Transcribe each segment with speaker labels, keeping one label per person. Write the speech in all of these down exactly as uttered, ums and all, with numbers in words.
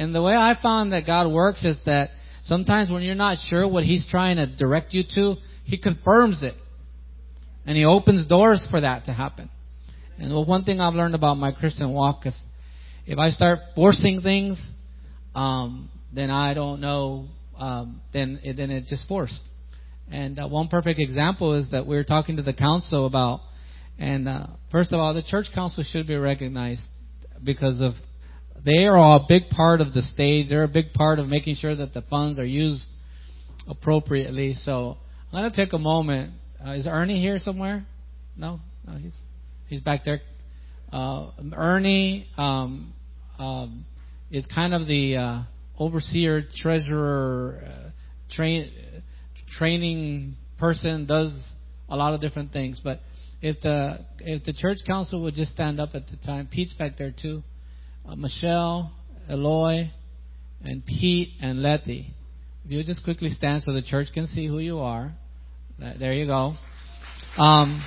Speaker 1: And the way I found that God works is that sometimes when you're not sure what He's trying to direct you to, He confirms it. And He opens doors for that to happen. And well, one thing I've learned about my Christian walk, if if I start forcing things, um, then I don't know, um, then it, then it's just forced. And uh, one perfect example is that we were talking to the council about, and uh, first of all, the church council should be recognized because of they are all a big part of the stage. They're a big part of making sure that the funds are used appropriately. So I'm going to take a moment. Uh, is Ernie here somewhere? No, no, he's he's back there. Uh, Ernie um, um, is kind of the uh, overseer, treasurer, uh, train, training person. Does a lot of different things. But if the if the church council would just stand up at the time, Pete's back there too. Uh, Michelle, Eloy, and Pete and Letty. If you would just quickly stand so the church can see who you are. There you go. Um,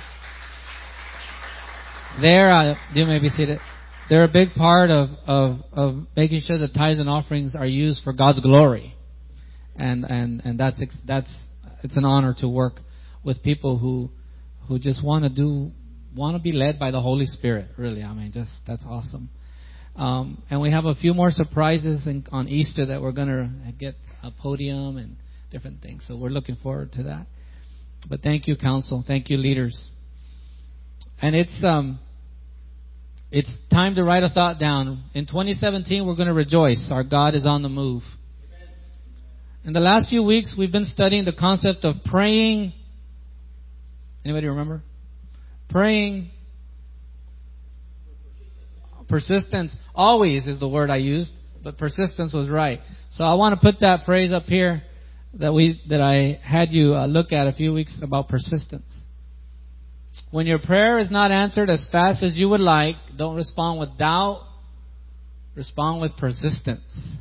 Speaker 1: they're, uh, you may be seated. They're a big part of, of, of making sure that tithes and offerings are used for God's glory. And, and, and that's, that's, it's an honor to work with people who, who just want to do, want to be led by the Holy Spirit. Really. I mean, just, that's awesome. Um, and we have a few more surprises in, on Easter that we're going to get a podium and different things. So we're looking forward to that. But thank you, council. Thank you, leaders. And it's um, it's time to write a thought down. In twenty seventeen, we're going to rejoice. Our God is on the move. In the last few weeks, we've been studying the concept of praying. Anybody remember? Praying. Persistence. Always is the word I used, but persistence was right. So I want to put that phrase up here that we that I had you uh, look at a few weeks about persistence. When your prayer is not answered as fast as you would like, don't respond with doubt. Respond with persistence.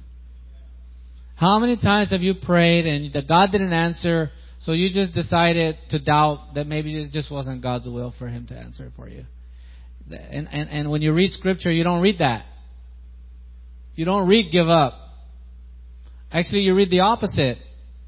Speaker 1: How many times have you prayed and that God didn't answer, so you just decided to doubt that maybe it just wasn't God's will for Him to answer for you? And, and, and when you read Scripture, you don't read that. You don't read give up. Actually, you read the opposite.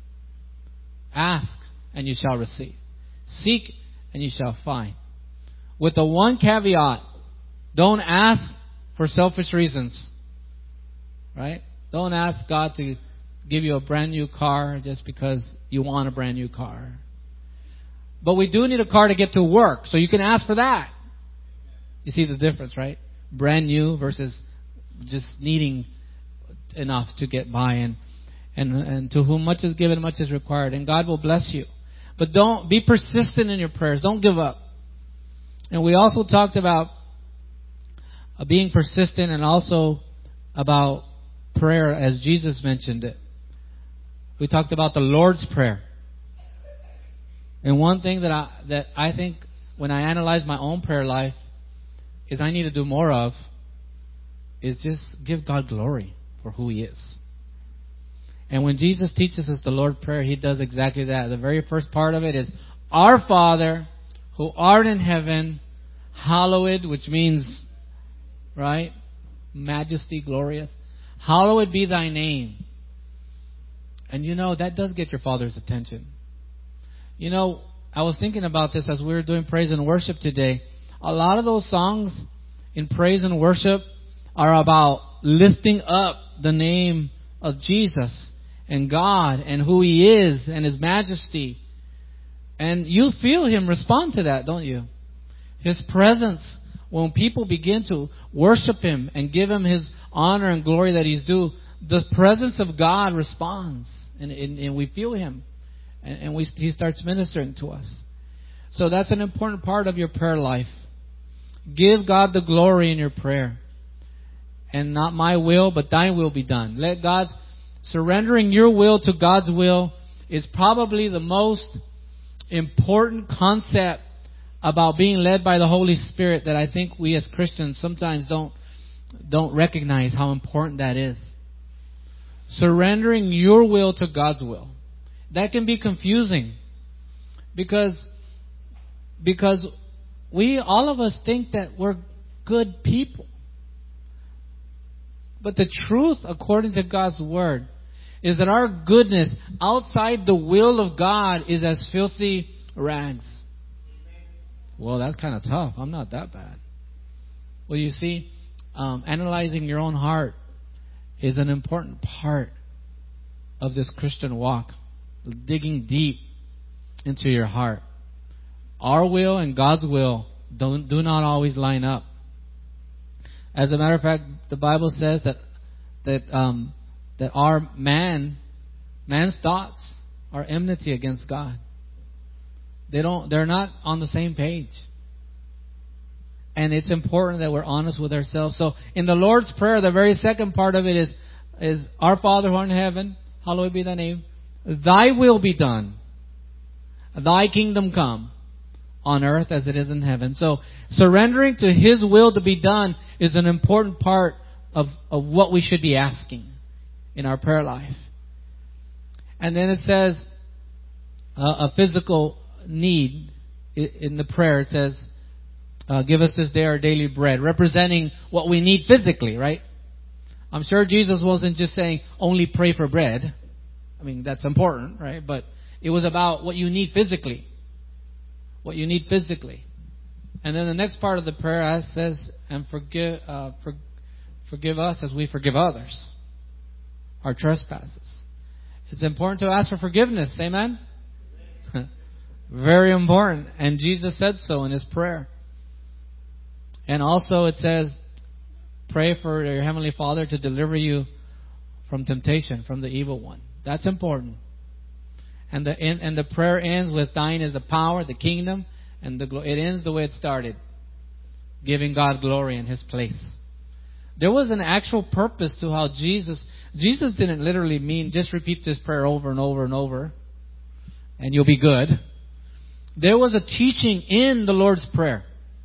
Speaker 1: Ask, and you shall receive. Seek, and you shall find. With the one caveat, don't ask for selfish reasons. Right? Don't ask God to give you a brand new car just because you want a brand new car. But we do need a car to get to work, so you can ask for that. You see the difference, right? Brand new versus just needing enough to get by. And, and, and to whom much is given, much is required. And God will bless you. But don't be persistent in your prayers. Don't give up. And we also talked about uh, being persistent and also about prayer as Jesus mentioned it. We talked about the Lord's Prayer. And one thing that I, that I think when I analyze my own prayer life is I need to do more of is just give God glory for who He is. And when Jesus teaches us the Lord's Prayer, He does exactly that. The very first part of it is, Our Father, who art in heaven, hallowed, which means, right, majesty, glorious. Hallowed be thy name. And you know, that does get your Father's attention. You know, I was thinking about this as we were doing praise and worship today. A lot of those songs in praise and worship are about lifting up the name of Jesus and God and who He is and His majesty. And you feel Him respond to that, don't you? His presence, when people begin to worship Him and give Him His honor and glory that He's due, the presence of God responds. And, and, and we feel Him. And, and we, He starts ministering to us. So that's an important part of your prayer life. Give God the glory in your prayer. And not my will, but thy will be done. Let God's surrendering your will to God's will is probably the most important concept about being led by the Holy Spirit that I think we as Christians sometimes don't don't recognize how important that is. Surrendering your will to God's will. That can be confusing because because we all of us think that we're good people. But the truth, according to God's word, is that our goodness outside the will of God is as filthy rags. Well, that's kind of tough. I'm not that bad. Well, you see, um, analyzing your own heart is an important part of this Christian walk. Digging deep into your heart. Our will and God's will don't do not always line up. As a matter of fact, the Bible says that that um, that our man man's thoughts are enmity against God. They don't. They're not on the same page. And it's important that we're honest with ourselves. So in the Lord's Prayer, the very second part of it is is Our Father who art in heaven, hallowed be thy name. Thy will be done. Thy kingdom come on earth as it is in heaven. So surrendering to His will to be done is an important part of, of what we should be asking in our prayer life. And then it says uh, a physical need in the prayer. It says, uh, give us this day our daily bread, representing what we need physically, right? I'm sure Jesus wasn't just saying only pray for bread. I mean, that's important, right? But it was about what you need physically. What you need physically. And then the next part of the prayer says, and forgive, uh, for, forgive us as we forgive others. Our trespasses. It's important to ask for forgiveness. Amen? Very important. And Jesus said so in His prayer. And also it says, pray for your Heavenly Father to deliver you from temptation, from the evil one. That's important. And the and the prayer ends with thine is the power, the kingdom, and the it ends the way it started, giving God glory in His place. There was an actual purpose to how Jesus Jesus didn't literally mean just repeat this prayer over and over and over, and you'll be good. There was a teaching in the Lord's Prayer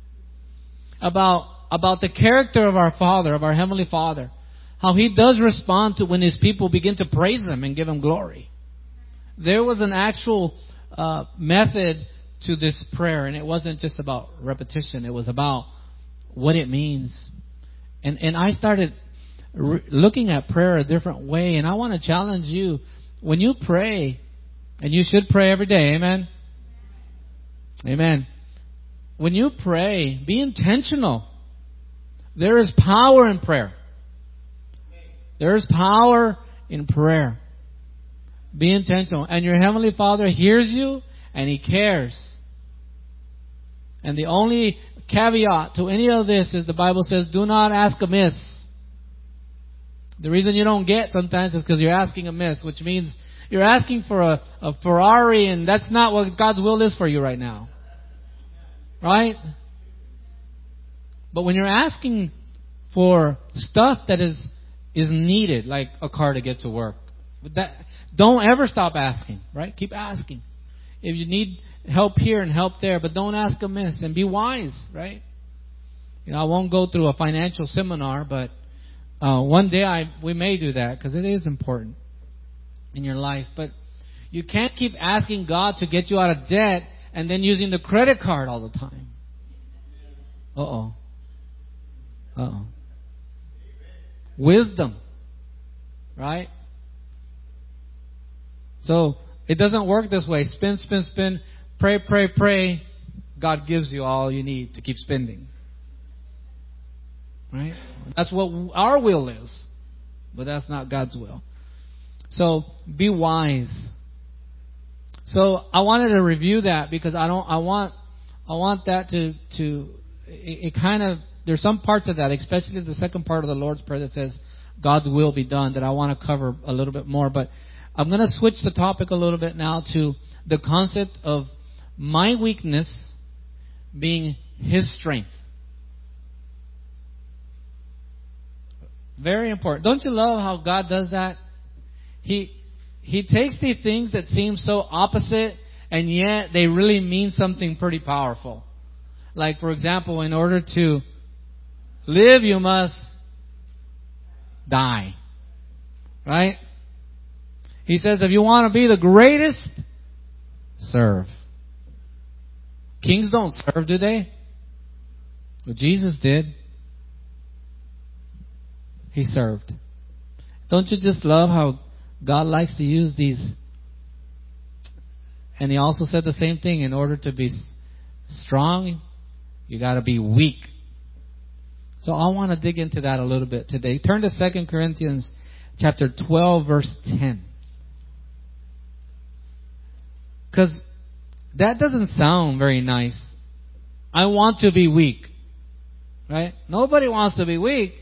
Speaker 1: about about the character of our Father, of our Heavenly Father. How He does respond to when His people begin to praise Him and give Him glory. There was an actual uh, method to this prayer, and it wasn't just about repetition. It was about what it means. And and I started re- looking at prayer a different way, and I want to challenge you. When you pray, and you should pray every day, amen? Amen. When you pray, be intentional. There is power in prayer. There is power in prayer. Be intentional. And your Heavenly Father hears you and He cares. And the only caveat to any of this is the Bible says, do not ask amiss. The reason you don't get sometimes is because you're asking amiss, which means you're asking for a, a Ferrari, and that's not what God's will is for you right now. Right? But when you're asking for stuff that is is needed, like a car to get to work, that don't ever stop asking, right? Keep asking. If you need help here and help there, but don't ask amiss, and be wise, right? You know, I won't go through a financial seminar, but uh, one day I we may do that because it is important in your life. But you can't keep asking God to get you out of debt and then using the credit card all the time. Uh-oh. Uh-oh. Wisdom. Right? So, it doesn't work this way. Spin, spin, spin. Pray, pray, pray. God gives you all you need to keep spending. Right? That's what our will is. But that's not God's will. So, be wise. So, I wanted to review that because I don't, I want, I want that to, to, it, it kind of, there's some parts of that, especially the second part of the Lord's Prayer that says, God's will be done, that I want to cover a little bit more. But I'm going to switch the topic a little bit now to the concept of my weakness being His strength. Very important. Don't you love how God does that? He He takes these things that seem so opposite, and yet they really mean something pretty powerful. Like, for example, in order to live, you must die. Right? He says, if you want to be the greatest, serve. Kings don't serve, do they? Well, Jesus did. he served. Don't you just love how God likes to use these? And he also said the same thing. In order to be strong, you got to be weak. So I want to dig into that a little bit today. Turn to Second Corinthians chapter twelve, verse ten. Because that doesn't sound very nice. I want to be weak. Right? Nobody wants to be weak.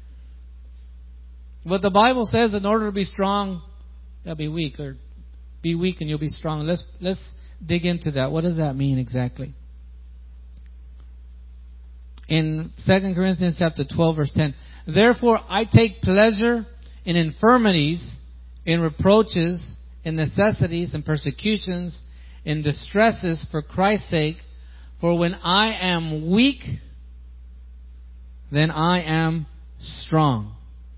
Speaker 1: But the Bible says in order to be strong, you gotta be weak. Or be weak and you'll be strong. Let's let's dig into that. What does that mean exactly? In Second Corinthians chapter twelve, verse ten. Therefore I take pleasure in infirmities, in reproaches, in necessities, in persecutions, in distresses for Christ's sake. For when I am weak, then I am strong.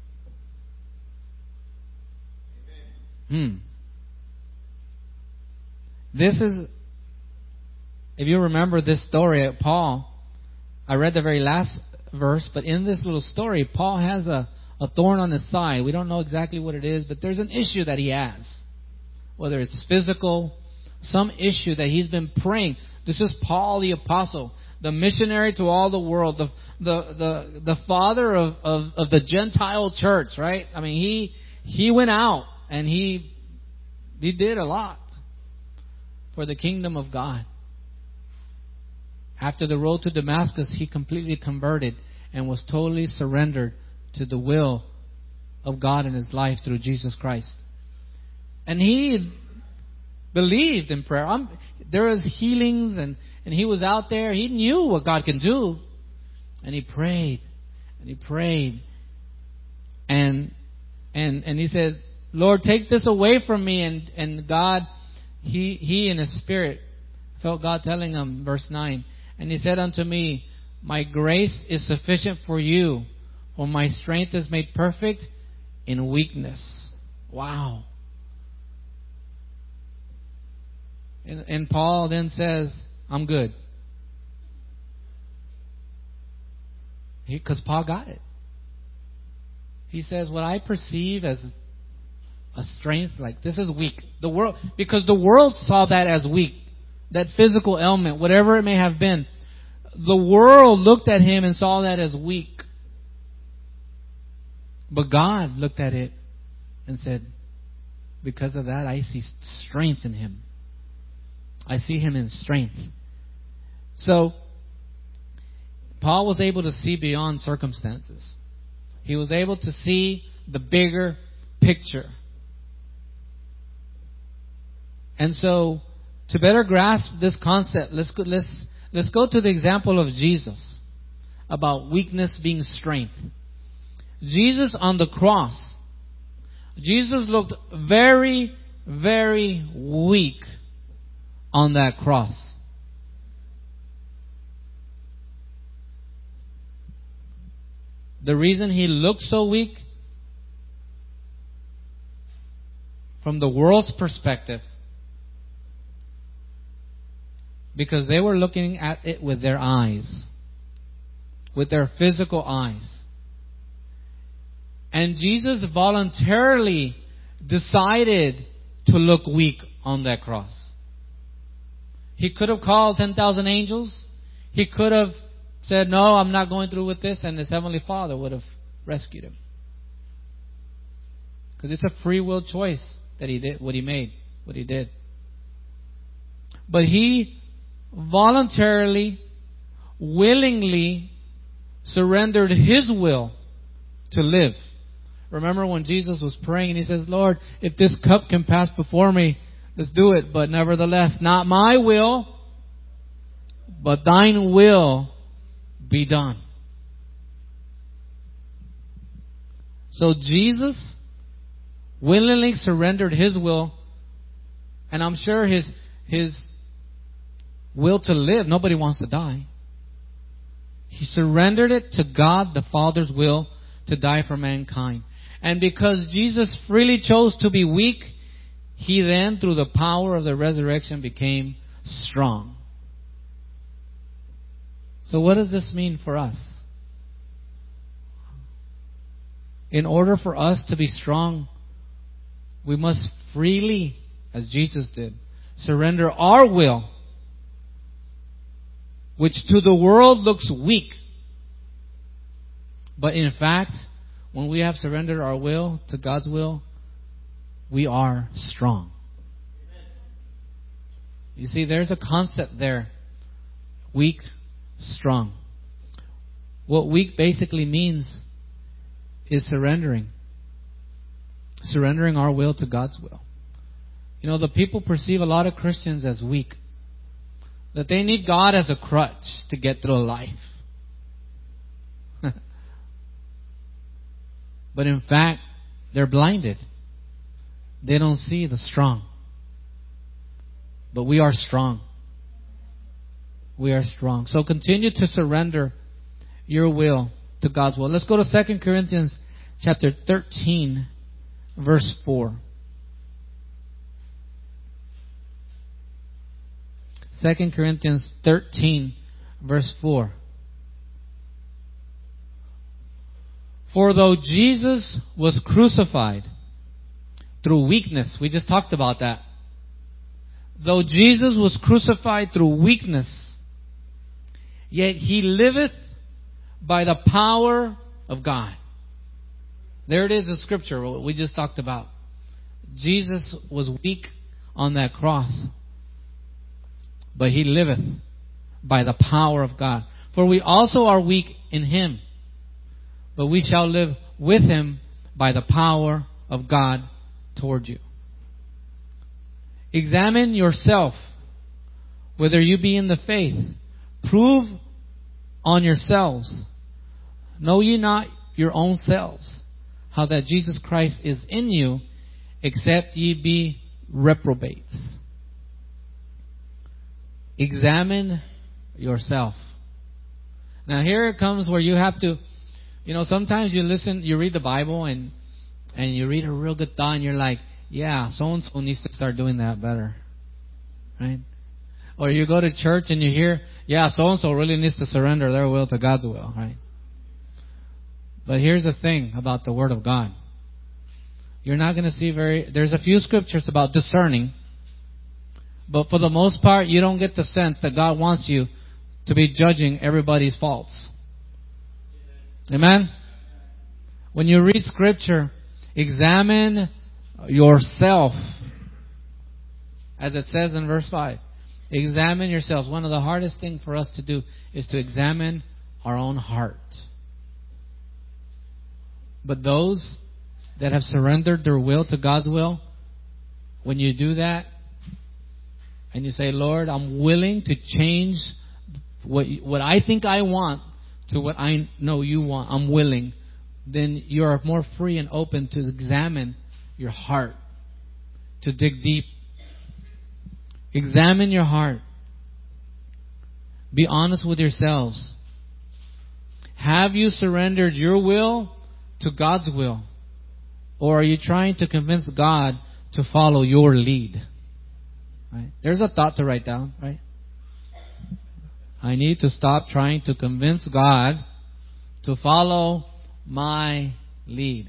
Speaker 1: Hmm. This is, if you remember this story at Paul, I read the very last verse, but in this little story, Paul has a, a thorn on his side. We don't know exactly what it is, but there's an issue that he has. Whether it's physical, some issue that he's been praying. This is Paul the apostle, the missionary to all the world, the the the, the father of, of, of the Gentile church, right? I mean, he he went out and he he did a lot for the kingdom of God. After the road to Damascus, he completely converted and was totally surrendered to the will of God in his life through Jesus Christ. And he believed in prayer. I'm, there was healings, and, and he was out there. He knew what God can do. And he prayed. And he prayed. And and and he said, Lord, take this away from me. And, and God, he, he in his spirit felt God telling him, verse nine, and he said unto me, my grace is sufficient for you, for my strength is made perfect in weakness. Wow. And, and Paul then says, I'm good. Because Paul got it. He says, what I perceive as a strength, like this is weak. The world, because the world saw that as weak. That physical ailment, whatever it may have been. The world looked at him and saw that as weak. But God looked at it and said, because of that, I see strength in him. I see him in strength. So, Paul was able to see beyond circumstances. He was able to see the bigger picture. And so, to better grasp this concept, let's go, let's let's go to the example of Jesus about weakness being strength. Jesus on the cross, Jesus looked very, very weak on that cross. The reason he looked so weak, from the world's perspective, because they were looking at it with their eyes, with their physical eyes. And Jesus voluntarily decided to look weak on that cross. He could have called ten thousand angels. He could have said, no, I'm not going through with this, and his Heavenly Father would have rescued him. Because it's a free will choice that he did, what he made, what he did. But he voluntarily, willingly surrendered his will to live. Remember when Jesus was praying and he says, Lord, if this cup can pass before me, let's do it. But nevertheless, not my will, but thine will be done. So Jesus willingly surrendered his will, and I'm sure his his will to live. Nobody wants to die. He surrendered it to God the Father's will to die for mankind. And because Jesus freely chose to be weak, he then, through the power of the resurrection, became strong. So what does this mean for us? In order for us to be strong, we must freely, as Jesus did, surrender our will, which to the world looks weak. But in fact, when we have surrendered our will to God's will, we are strong. You see, there's a concept there. Weak, strong. What weak basically means is surrendering. Surrendering our will to God's will. You know, the people perceive a lot of Christians as weak. That they need God as a crutch to get through life. But in fact, they're blinded. They don't see the strong. But we are strong. We are strong. So continue to surrender your will to God's will. Let's go to Second Corinthians chapter thirteen, verse four. Second Corinthians thirteen, verse four. For though Jesus was crucified through weakness, we just talked about that. Though Jesus was crucified through weakness, yet he liveth by the power of God. There it is in Scripture, what we just talked about. Jesus was weak on that cross, but he liveth by the power of God. For we also are weak in him, but we shall live with him by the power of God toward you. Examine yourself, whether you be in the faith. Prove on yourselves. Know ye not your own selves, how that Jesus Christ is in you, except ye be reprobates. Examine yourself. Now here it comes where you have to, you know, sometimes you listen, you read the Bible and and you read a real good thought and you're like, yeah, so-and-so needs to start doing that better. Right? Or you go to church and you hear, yeah, so-and-so really needs to surrender their will to God's will. Right? But here's the thing about the Word of God. You're not going to see very... There's a few scriptures about discerning. But for the most part, you don't get the sense that God wants you to be judging everybody's faults. Amen? When you read Scripture, examine yourself. As it says in verse five. Examine yourselves. One of the hardest things for us to do is to examine our own heart. But those that have surrendered their will to God's will, when you do that, and you say, Lord, I'm willing to change what what I think I want to what I know you want. I'm willing. Then you are more free and open to examine your heart, to dig deep. Examine your heart. Be honest with yourselves. Have you surrendered your will to God's will? Or are you trying to convince God to follow your lead? Right? There's a thought to write down, right? I need to stop trying to convince God to follow my lead.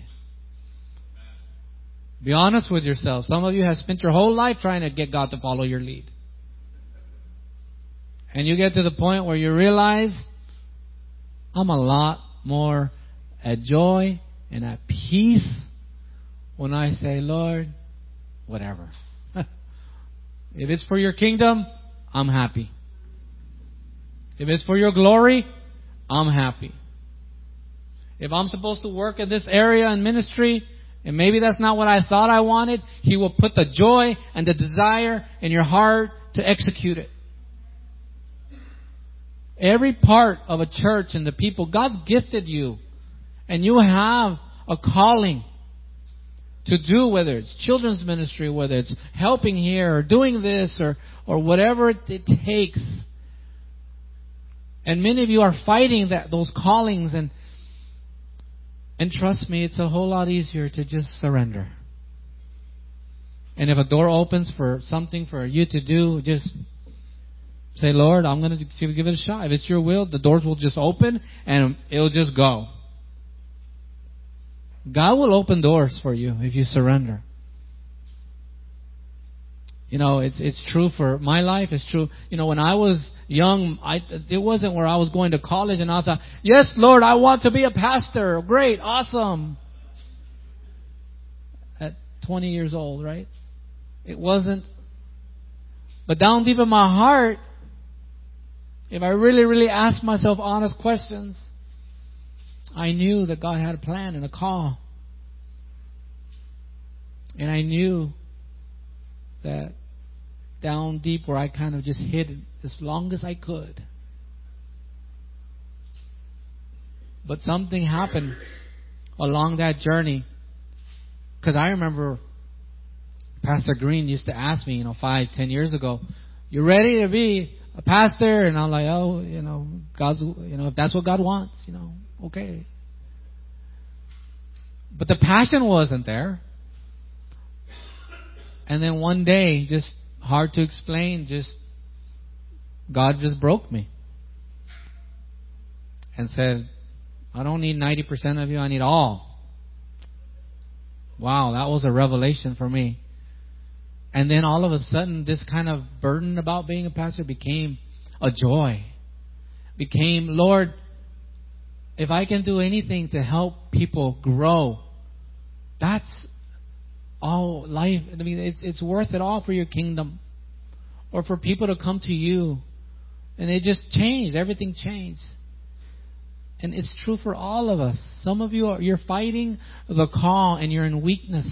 Speaker 1: Be honest with yourself. Some of you have spent your whole life trying to get God to follow your lead. And you get to the point where you realize, I'm a lot more at joy and at peace when I say, Lord, whatever. If it's for your kingdom, I'm happy. If it's for your glory, I'm happy. If I'm supposed to work in this area in ministry, and maybe that's not what I thought I wanted, He will put the joy and the desire in your heart to execute it. Every part of a church and the people, God's gifted you. And you have a calling to do, whether it's children's ministry, whether it's helping here or doing this or, or whatever it, it takes. And many of you are fighting that those callings, and and trust me, it's a whole lot easier to just surrender. And if a door opens for something for you to do, just say, Lord, I'm going to give it a shot. If it's your will, the doors will just open and it'll just go. God will open doors for you if you surrender. You know, it's it's true for my life. It's true. You know, when I was young, I it wasn't where I was going to college and I thought, yes, Lord, I want to be a pastor. Great, awesome. At twenty years old, right? It wasn't. But down deep in my heart, if I really, really asked myself honest questions, I knew that God had a plan and a call. And I knew that down deep where I kind of just hid as long as I could. But something happened along that journey. Because I remember Pastor Green used to ask me, you know, five, ten years ago, you ready to be a pastor? And I'm like, oh, you know, God's, you know, if that's what God wants, you know, okay. But the passion wasn't there. And then one day, just hard to explain, just God just broke me and said, I don't need ninety percent of you, I need all. Wow, that was a revelation for me. And then all of a sudden, this kind of burden about being a pastor became a joy. Became, Lord, if I can do anything to help people grow, that's all life. I mean, it's it's worth it all for your kingdom. Or for people to come to you. And it just changed. Everything changed. And it's true for all of us. Some of you, are you're fighting the call and you're in weakness.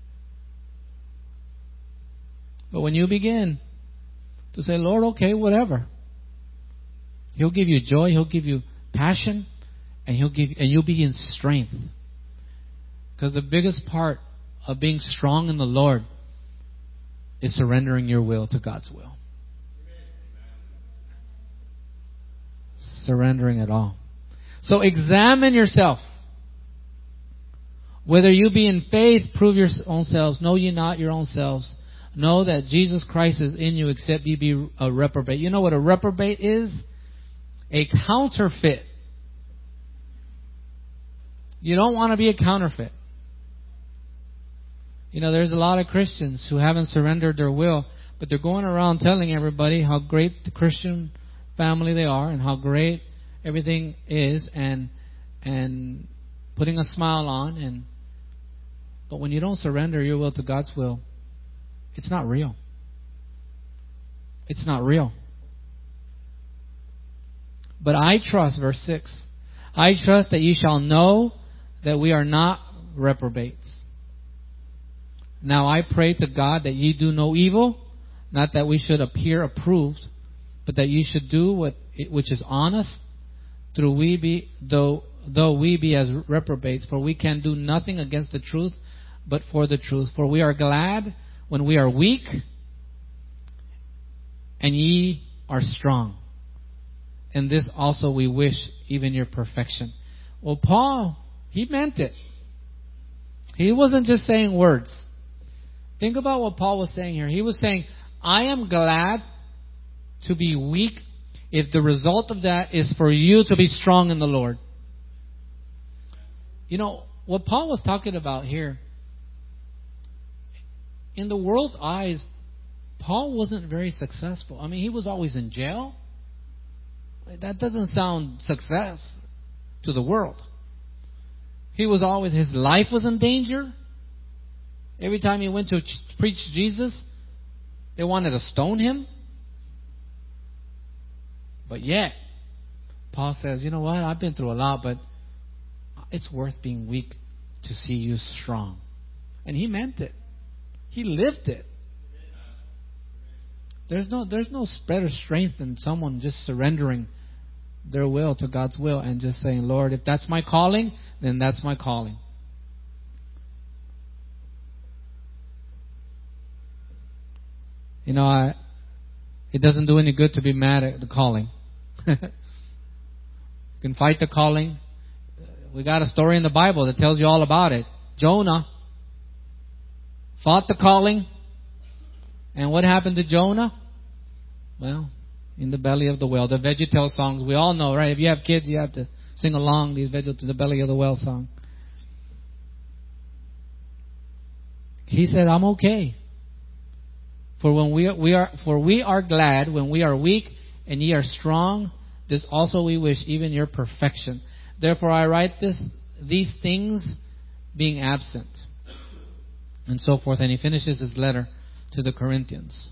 Speaker 1: But when you begin to say, Lord, okay, whatever. He'll give you joy. He'll give you passion. And he'll give, and you'll be in strength. Because the biggest part of being strong in the Lord is surrendering your will to God's will. Surrendering it all. So examine yourself. Whether you be in faith, prove your own selves. Know ye not your own selves. Know that Jesus Christ is in you, except ye be a reprobate. You know what a reprobate is? A counterfeit. You don't want to be a counterfeit. You know, there's a lot of Christians who haven't surrendered their will, but they're going around telling everybody how great the Christian family they are and how great everything is, and and putting a smile on. And but when you don't surrender your will to God's will, it's not real. It's not real. But I trust, verse six, I trust that ye shall know that we are not reprobates. Now I pray to God that ye do no evil, not that we should appear approved, but that ye should do what which is honest, through we be though though we be as reprobates, for we can do nothing against the truth, but for the truth. For we are glad when we are weak, and ye are strong. And this also we wish, even your perfection. Well, Paul, he meant it. He wasn't just saying words. Think about what Paul was saying here. He was saying, I am glad to be weak if the result of that is for you to be strong in the Lord. You know, what Paul was talking about here, in the world's eyes, Paul wasn't very successful. I mean, he was always in jail. That doesn't sound success to the world. He was always, his life was in danger. Every time he went to preach Jesus, they wanted to stone him. But yet, Paul says, you know what? I've been through a lot, but it's worth being weak to see you strong. And he meant it. He lived it. There's no, there's no better strength than someone just surrendering their will to God's will and just saying, Lord, if that's my calling, then that's my calling. You know, I, it doesn't do any good to be mad at the calling. You can fight the calling. We got a story in the Bible that tells you all about it. Jonah fought the calling. And what happened to Jonah? Well, in the belly of the whale. The VeggieTales songs, we all know, right? If you have kids, you have to sing along these Veggie to the belly of the whale song. He said, I'm okay. For when we are, we are for we are glad when we are weak, and ye are strong. This also we wish, even your perfection. Therefore I write this these things being absent. And so forth. And he finishes his letter to the Corinthians.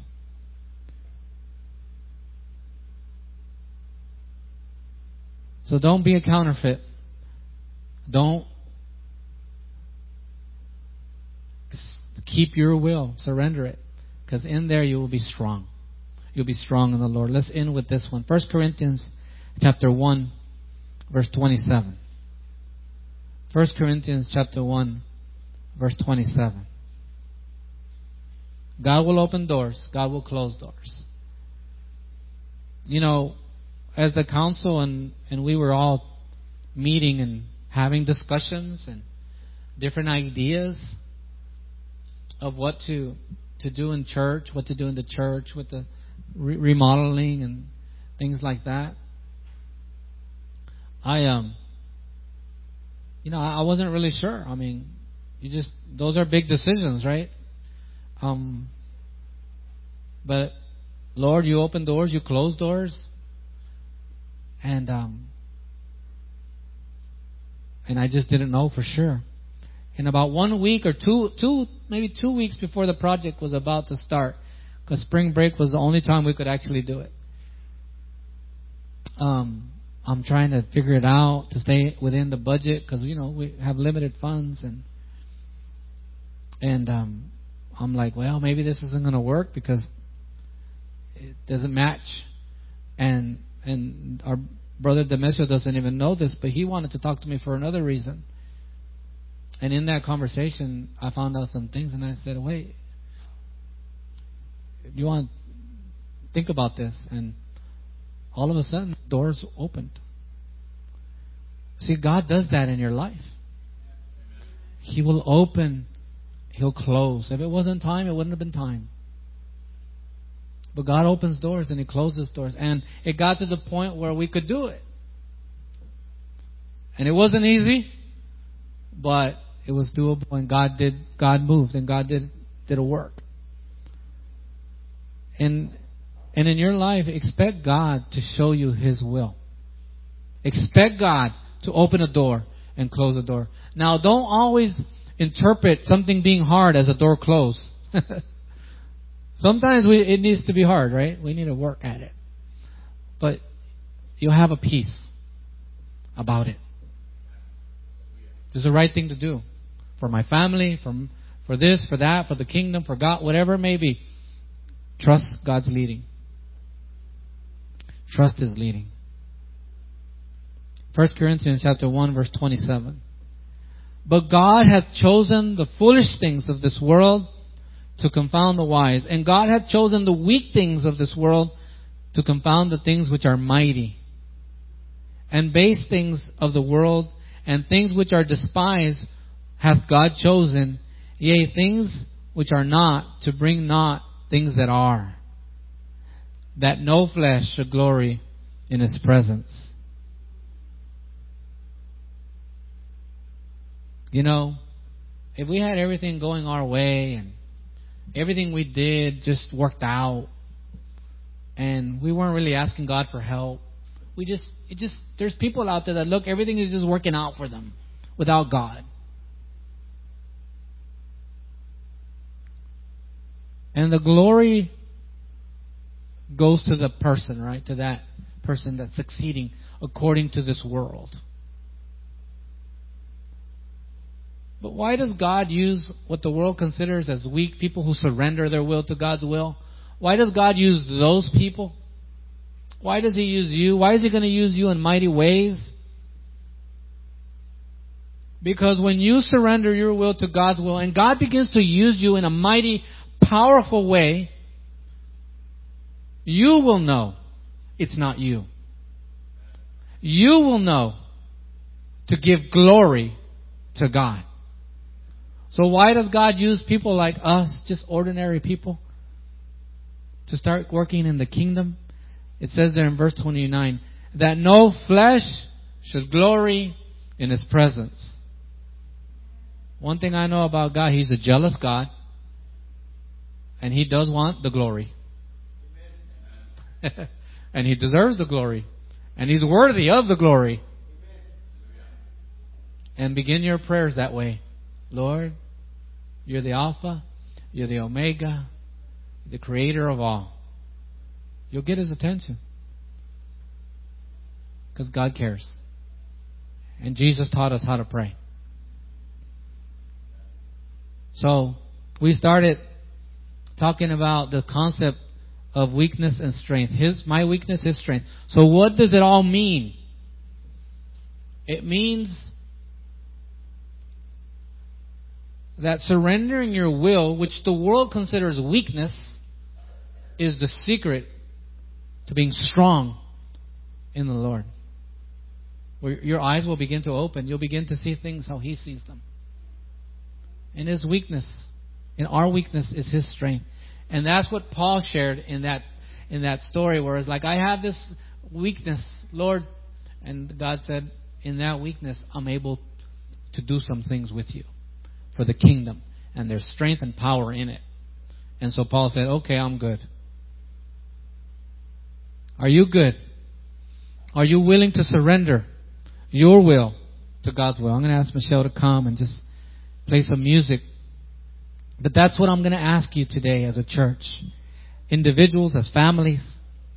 Speaker 1: So don't be a counterfeit. Don't keep your will. Surrender it. Because in there you will be strong. You'll be strong in the Lord. Let's end with this one. First Corinthians chapter one, verse twenty-seven. First Corinthians chapter one, verse twenty-seven. God will open doors. God will close doors. You know, as the council and, and we were all meeting and having discussions and different ideas of what to to do in church, what to do in the church with the re- remodeling and things like that. I um, you know, I wasn't really sure. I mean, you just those are big decisions, right? Um, but Lord, you open doors, you close doors, and um, and I just didn't know for sure. And about one week or two, two maybe two weeks before the project was about to start, because spring break was the only time we could actually do it. Um, I'm trying to figure it out to stay within the budget because you know we have limited funds, and and um, I'm like, well, maybe this isn't going to work because it doesn't match, and and our brother Demetrio doesn't even know this, but he wanted to talk to me for another reason. And in that conversation, I found out some things, and I said, wait, you want to think about this? And all of a sudden, doors opened. See, God does that in your life. He will open, He'll close. If it wasn't time, it wouldn't have been time. But God opens doors and He closes doors. And it got to the point where we could do it. And it wasn't easy, but it was doable, and God did. God moved, and God did did a work. And and in your life, expect God to show you His will. Expect God to open a door and close a door. Now, don't always interpret something being hard as a door closed. Sometimes we, it needs to be hard, right? We need to work at it. But you'll have a peace about it. It's the right thing to do. For my family, for, for this, for that, for the kingdom, for God, whatever it may be. Trust God's leading. Trust His leading. First Corinthians chapter one, verse twenty-seven. But God hath chosen the foolish things of this world to confound the wise. And God hath chosen the weak things of this world to confound the things which are mighty. And base things of the world and things which are despised hath God chosen, yea, things which are not, to bring not things that are, that no flesh should glory in His presence. You know, if we had everything going our way and everything we did just worked out, and we weren't really asking God for help, we just, it just, there's people out there that look, everything is just working out for them without God. And the glory goes to the person, right? To that person that's succeeding according to this world. But why does God use what the world considers as weak people who surrender their will to God's will? Why does God use those people? Why does He use you? Why is He going to use you in mighty ways? Because when you surrender your will to God's will, and God begins to use you in a mighty, powerful way, you will know it's not you. You will know to give glory to God. So why does God use people like us, just ordinary people, to start working in the kingdom? It says there in verse twenty-nine, that no flesh should glory in His presence. One thing I know about God, He's a jealous God. And He does want the glory. And He deserves the glory. And He's worthy of the glory. And begin your prayers that way. Lord, You're the Alpha, You're the Omega, the Creator of all. You'll get His attention. Because God cares. And Jesus taught us how to pray. So, we started talking about the concept of weakness and strength. His, my weakness, His strength. So what does it all mean? It means that surrendering your will, which the world considers weakness, is the secret to being strong in the Lord. Where your eyes will begin to open. You'll begin to see things how He sees them. In His weakness, in our weakness is His strength. And that's what Paul shared in that in that story, where it's like, I have this weakness, Lord. And God said, in that weakness, I'm able to do some things with you for the kingdom. And there's strength and power in it. And so Paul said, okay, I'm good. Are you good? Are you willing to surrender your will to God's will? I'm going to ask Michelle to come and just play some music. But that's what I'm going to ask you today as a church. Individuals, as families.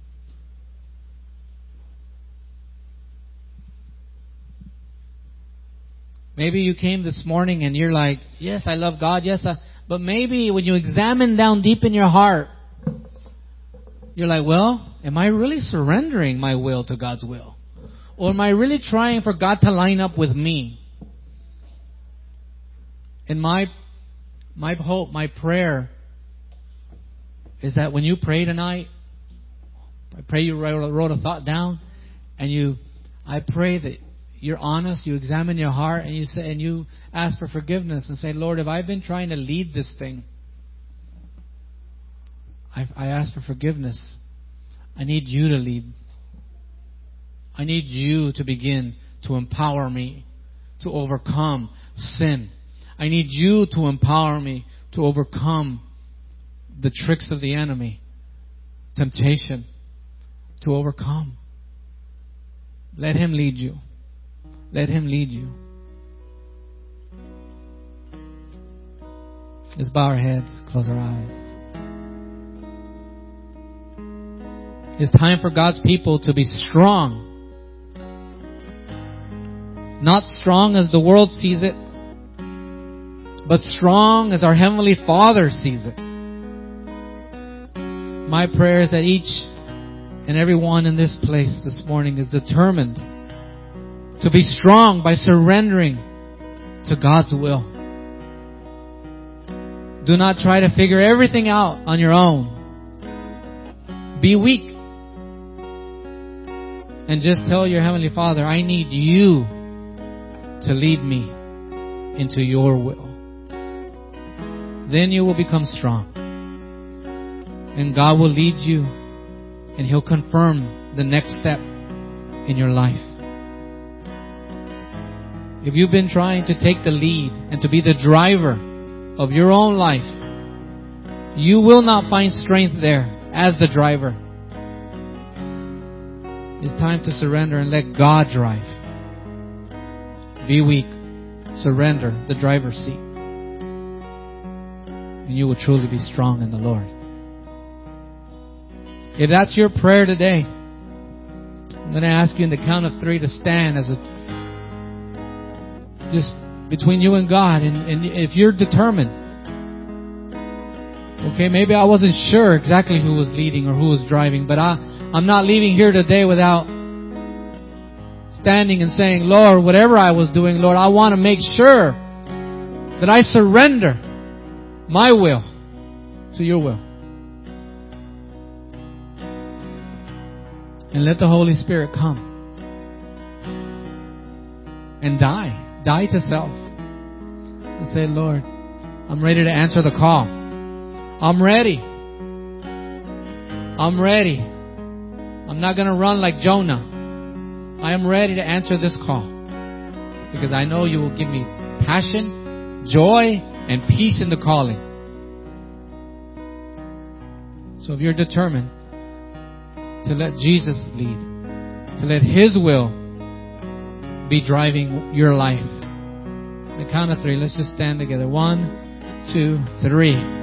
Speaker 1: Maybe you came this morning and you're like, yes, I love God. Yes, I, but maybe when you examine down deep in your heart, you're like, well, am I really surrendering my will to God's will? Or am I really trying for God to line up with me? And my my hope, my prayer is that when you pray tonight, I pray you wrote, wrote a thought down, and you, I pray that you're honest, you examine your heart, and you say, and you ask for forgiveness and say, Lord, if I've been trying to lead this thing, I, I ask for forgiveness. I need you to lead. I need you to begin to empower me to overcome sin. I need you to empower me to overcome the tricks of the enemy, temptation, to overcome. Let Him lead you. Let Him lead you. Let's bow our heads, close our eyes. It's time for God's people to be strong. Not strong as the world sees it, but strong as our Heavenly Father sees it. My prayer is that each and every one in this place this morning is determined to be strong by surrendering to God's will. Do not try to figure everything out on your own. Be weak. And just tell your Heavenly Father, I need you to lead me into your will. Then you will become strong. And God will lead you. And He'll confirm the next step in your life. If you've been trying to take the lead and to be the driver of your own life, you will not find strength there as the driver. It's time to surrender and let God drive. Be weak. Surrender the driver's seat. And you will truly be strong in the Lord. If that's your prayer today, I'm going to ask you in the count of three to stand as a just between you and God. And, and if you're determined, okay, maybe I wasn't sure exactly who was leading or who was driving, but I, I'm not leaving here today without standing and saying, Lord, whatever I was doing, Lord, I want to make sure that I surrender my will to your will. And let the Holy Spirit come and die. Die to self. And say, Lord, I'm ready to answer the call. I'm ready. I'm ready. I'm not going to run like Jonah. I am ready to answer this call. Because I know you will give me passion, joy, and peace in the calling. So if you're determined to let Jesus lead, to let His will be driving your life, the count of three, let's just stand together. One, two, three.